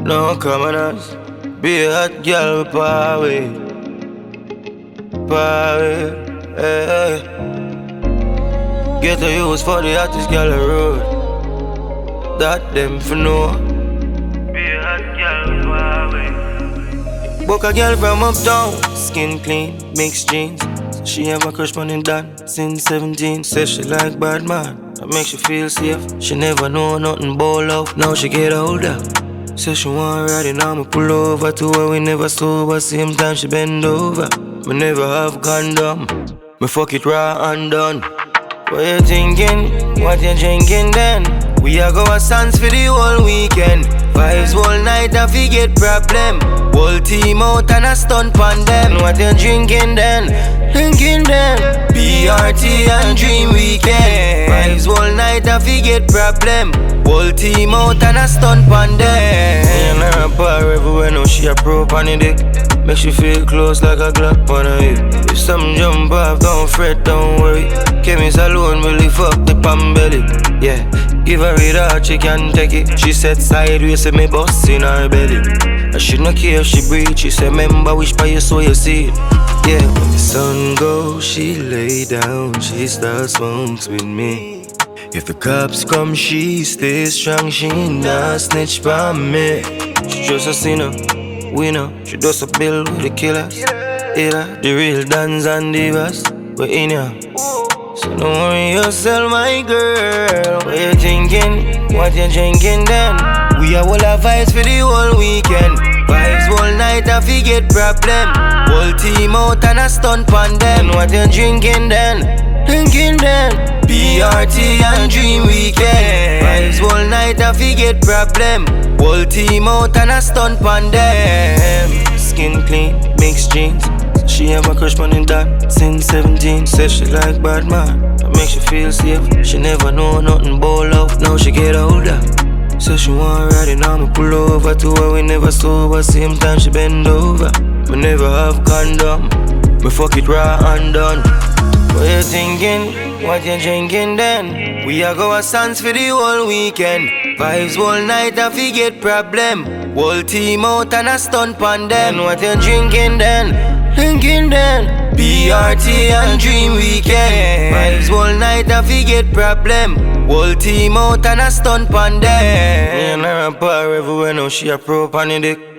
No commoners. Be a hot girl with power. Power. Hey. Get a use for the hottest girl on the road. That them for know. Be a hot girl with power. Book a girl from uptown. Skin clean, mixed jeans. She have a crush on him done since 17. Says she like bad man, that makes you feel safe. She never know nothing but love, now she get older. Says she want ride and I'ma pull over to her, we never sober. Same time she bend over. Me never have condom, me fuck it raw and done. What you thinking? What you drinking then? We a go a sans for the whole weekend. Vibes all night and we get problem. Whole team out and a stunt on them. What you drinking then? Drinking then. BRT and dream weekend. Vibes all night and we get problem. Whole team out and a stunt on them. And her bar everywhere now she a pro on the dick. Makes you feel close like a Glock on her hip. If something jump off, don't fret, don't worry. Chemist alone really fuck the pan belly. Yeah, give her it out, she can take it. She said sideways, say me bust in her belly. I should not care if she breathe. She said, remember which by you so you see it. Yeah, when the sun goes, she lay down. She starts smokes with me. If the cops come, she stays strong. She not snitch by me. She just a sinner, winner. She does a bill with the killers. Yeah, the real dons and divas. We're in here. So don't worry yourself, my girl. What you thinking? What you drinking then? We are all our vibes for the whole weekend. Vibes all night and we get problem. Whole team out and a stunt on them. What you drinking then? Drinking then. BRT and dream weekend. Vibes all night and we get problem. Whole team out and a stunt on them. Skin clean, mixed jeans. She have a crush on him that since 17. Says she like bad man, that makes you feel safe. She never know nothing but love, now she get older. Says she want ride and I'ma pull over to her, we never sober. Same time she bend over. We never have condom, me fuck it raw and done. What you thinking? What you drinking then? We a go a sans for the whole weekend. Vibes all night and we get problem. Whole team out and a stunt on them. What you drinking then? Drinking then. BRT and dream weekend. Vibes all night and we get problem. Whole team out and a stunt on them. Me and her a bar everywhere now she a pro on the dick.